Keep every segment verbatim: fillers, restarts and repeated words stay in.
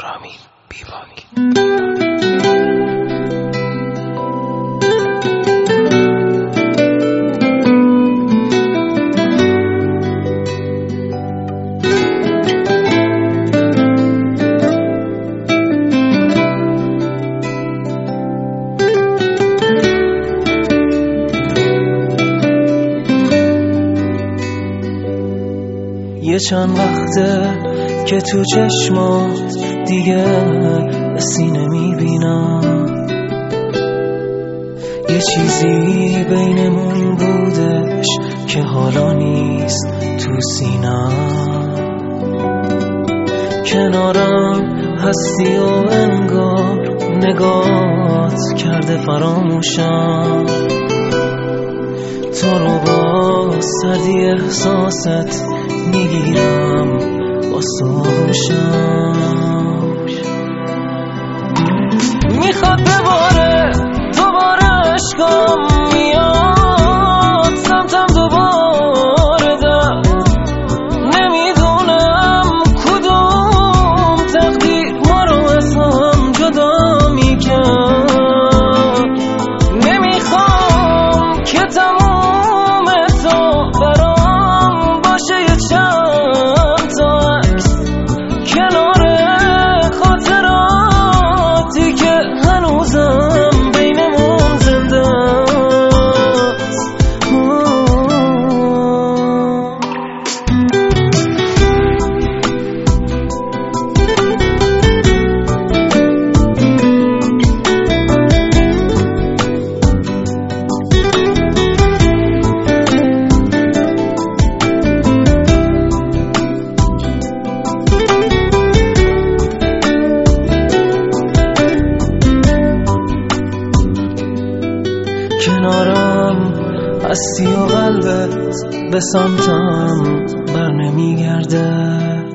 رامین بیباک. یه چند وقته که تو چشمات دیگه سینه میبینم، یه چیزی بینمون بودش که حالا نیست تو سینم. کنارم هستی و انگار نگات کرده فراموشم، تو رو با سردی احساست میگیرم با سوشم. میخواد بباره دوباره عشقم میاد سمتم دوباره در، نمیدونم کدوم تقدیر ما رو از هم جدا میکرد. نمیخوام که تموم تو برام باشه یه چند تا عکس کنار خاطراتی که هنوزم بینمون زنده است. کنارم هستی و قلبت به سمتم بر نمیگرده،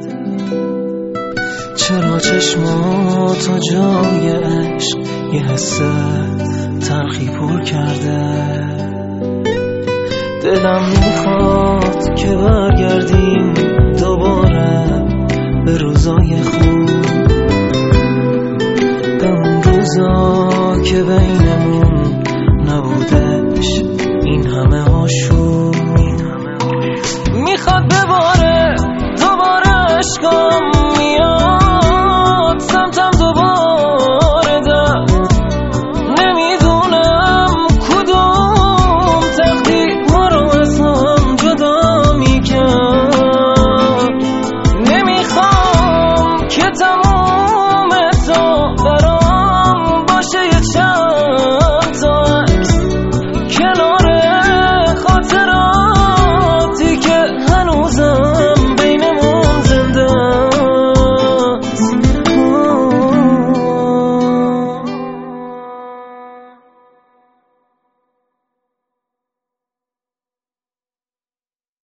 چرا چشماتو جای عشق یه حس تلخی پر کرده. دلم میخواد که برگردیم دوباره به روزای خوب، به اون روزا که بینمون نبودش این همه آشوب. میخواد بباره دوباره عشقم میاد سمتم دوباره در، نمیدونم کدوم تقدیر ما رو از هم جدا میکرد. نمیخوام که تمام